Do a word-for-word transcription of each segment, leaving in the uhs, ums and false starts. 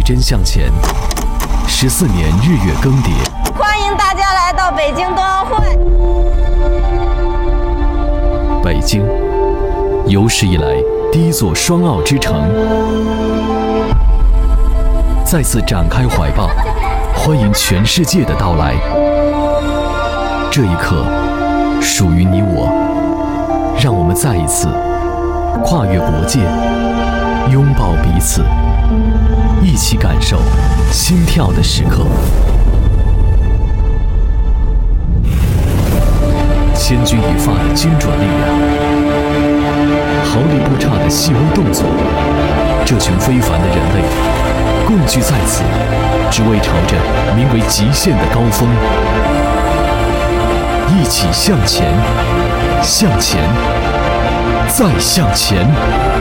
真向前，十四年日月更迭。 欢迎大家来到北京冬奥会。 北京，有史以来第一座双奥之城，再次展开怀抱，欢迎全世界的到来。这一刻，属于你我，让我们再一次跨越国界，拥抱彼此，一起感受心跳的时刻。千钧一发的精准力量，毫厘不差的细微动作，这群非凡的人类共聚在此，只为朝着名为极限的高峰，一起向前，向前，再向前。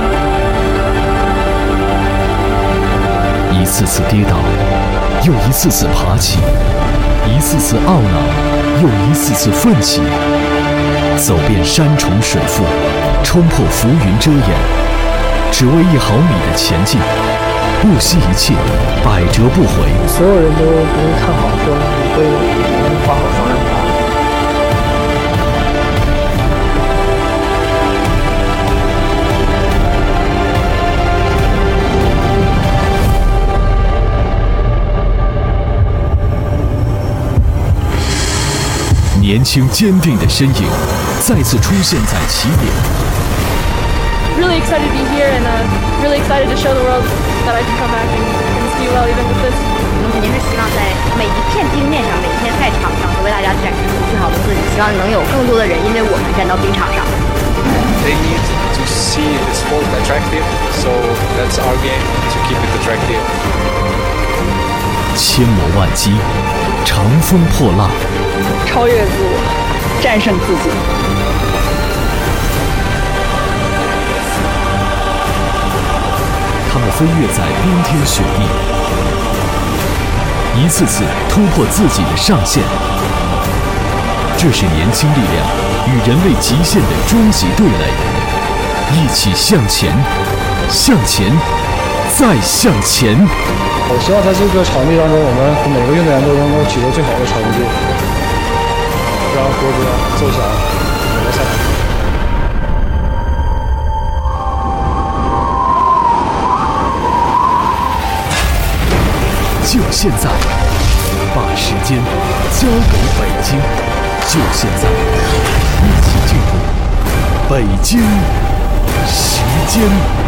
一次次跌倒，又一次次爬起，一次次懊恼，又一次次奋起，走遍山重水复，冲破浮云遮掩，只为一毫米的前进，不惜一切，百折不回。 所有人都不会看好说你会能滑好双人滑。 年轻坚定的身影再次出现在起点。 Really excited to be here and uh, really excited to show the world that I can come back and, and ski well even with this. 我们肯定是希望在每一片冰面上，每一片赛场上，都为大家展示出最好的自己。希望能有更多的人因为我们站到冰场上。 They need to see the sport attractive, so that's our game to keep it attractive. 千磨万击，长风破浪。 超越自我，战胜自己。 他们飞跃在冰天雪地，一次次突破自己的上限。这是年轻力量与人类极限的终极对垒，一起向前，向前，再向前。 我希望在这个场地当中，我们每个运动员都能够取得最好的成绩。让国歌奏响我的赛场。 就现在，把时间交给北京。就现在，一起进入北京时间。